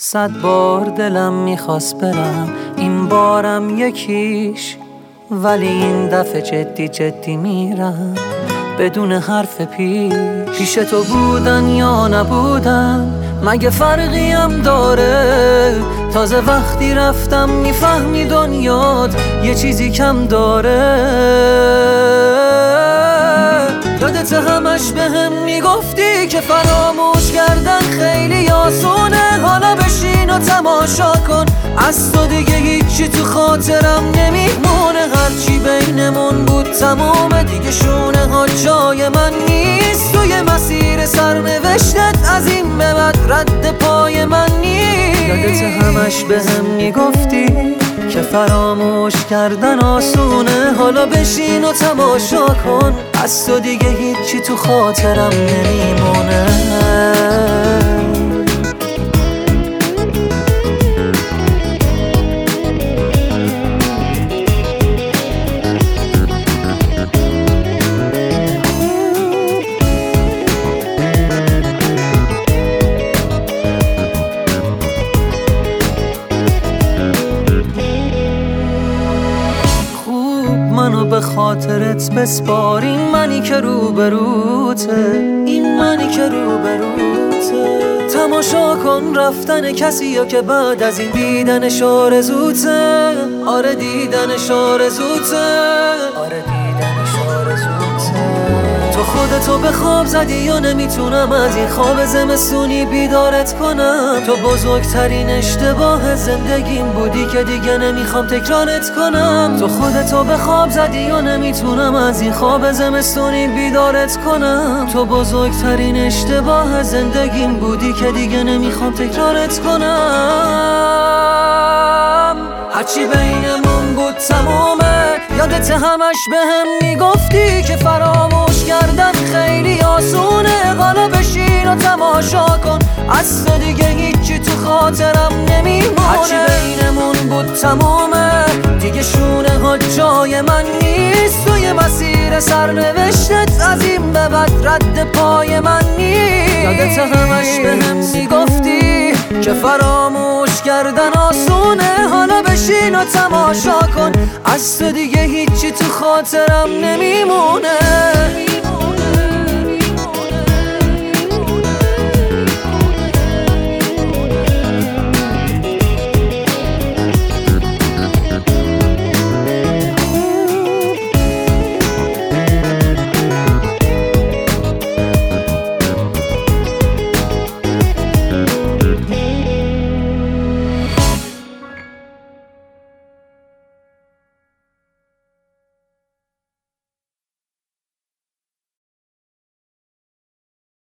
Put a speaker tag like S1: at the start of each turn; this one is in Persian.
S1: 100 بار دلم میخواست برم، این بارم یکیش، ولی این دفعه جدی جدی میرم بدون حرف پیش تو بودن یا نبودن مگه فرقی هم داره؟ تازه وقتی رفتم میفهمی دنیات یه چیزی کم داره. یادت همش بهم میگفتی که فراموش کردن خیلی آسونه، حالا بشین و تماشا کن، از تو دیگه هیچی تو خاطرم نمیمونه. هرچی بینمون بود تمومه دیگه، شونه ها جای من نیست، توی مسیر سرنوشتت از این به بعد رد پای من نیست. یادت همش بهم میگفتی که فراموش کردن آسونه، حالا بشین و تماشا کن، از تو دیگه هیچی تو خاطرم نمیمونه. منو به خاطرت بسپار، این منی که روبروته، این منی که روبروته. تماشا کن رفتن کسی یا که بعد از این دیدنش آرزوته. آره دیدنش آرزوته، آره دیدنش آرزوته. تو خودتو به خواب زدی یا نمیتونم از این خواب زمستونی بیدارت کنم. تو بزرگترین اشتباه زندگیم بودی که دیگه نمیخوام تکرارت کنم. تو خودتو به خواب زدی یا نمیتونم از این خواب زمستونی بیدارت کنم. تو بزرگترین اشتباه زندگیم بودی که دیگه نمیخوام تکرارت کنم. هرچی بینمون بود تمومه، یادت همش بهم میگفتی که فراموش کردن خیلی آسونه، حالا بشین و تماشا کن، از تو دیگه هیچی تو خاطرم نمیمونه. هرچی بینمون بود تمومه دیگه، شونه ها جای من نیست، توی مسیر سرنوشتت از این به بعد رد پای من نیست. یادت همش بهم میگفتی که فراموش کردن آسونه، حالا بشین و تماشا کن، از تو دیگه هیچی تو خاطرم نمیمونه.